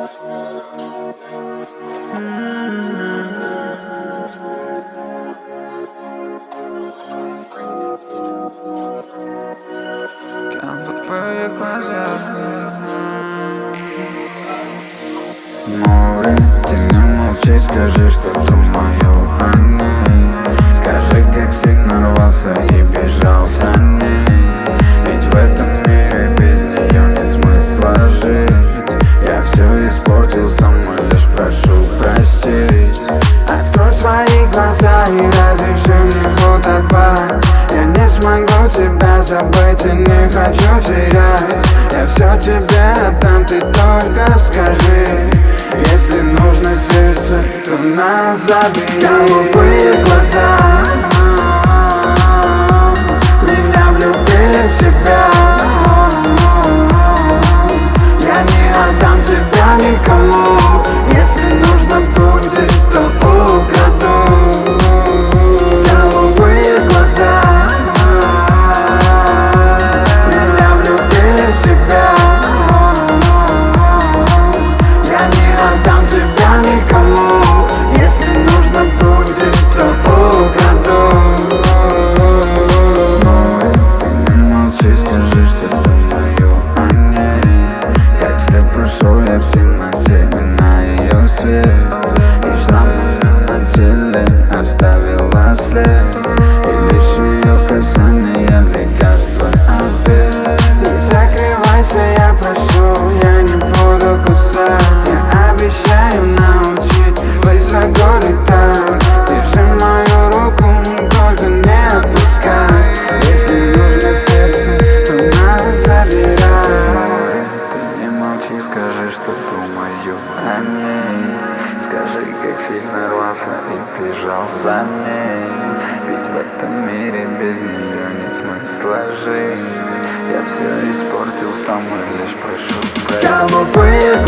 Голубые глаза. Море, ты не молчи, скажи, что думаю о ней. Скажи, как сильно рвался и бежал за ней. Ведь в этом мире без нее нет смысла жить. Я все испортил, сама лишь прошу простить. Открой свои глаза и разреши мне хоть отпасть. Я не смогу тебя забыть и не хочу терять. Я все тебе отдам, ты только скажи. Если нужно сердце, то назови. Голубые глаза меня влюбили в себя. Я не отдам тебя никому. Если нужно будет, то украду. Голубые глаза меня влюбили в себя. Я не отдам тебя никому. Если нужно будет, то украду. Ты не молчи, скажи, что думаю о ней. Как след прошел я в темноте на ее свет. И шрамами на теле оставила след. И лишь ее касание лекарства ответ. Не закрывайся, я прошу, я не буду кусать. Я обещаю научить высоко летать. Держи мою руку, только не отпускай. Если нужно сердце, то нас забирай. Ты не молчи, скажи, что думаю о ней. Скажи, как сильно рвался и бежал за ней. Ведь в этом мире без нее нет смысла жить. Я все испортил, сам лишь прошу простить. Голубые